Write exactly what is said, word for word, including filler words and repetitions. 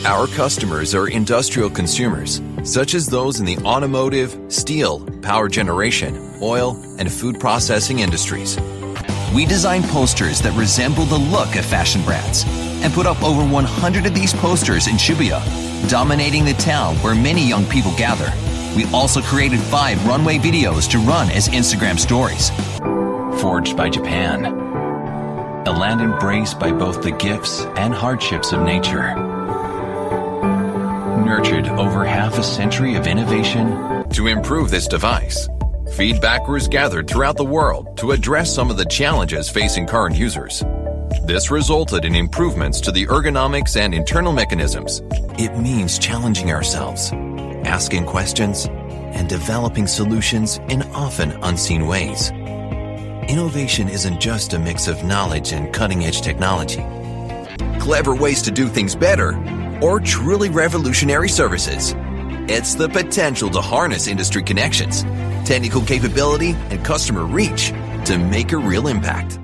Our customers are industrial consumers, such as those in the automotive, steel, power generation, oil, and food processing industries. We design posters that resemble the look of fashion brands and put up over one hundred of these posters in Shibuya, dominating the town where many young people gather. We also created five runway videos to run as Instagram stories. Forged by Japan, a land embraced by both the gifts and hardships of nature. Nurtured over half a century of innovation. To improve this device, feedback was gathered throughout the world to address some of the challenges facing current users. This resulted in improvements to the ergonomics and internal mechanisms. It means challenging ourselves, asking questions, and developing solutions in often unseen ways. Innovation isn't just a mix of knowledge and cutting-edge technology, clever ways to do things better, or truly revolutionary services. It's the potential to harness industry connections, technical capability, and customer reach to make a real impact.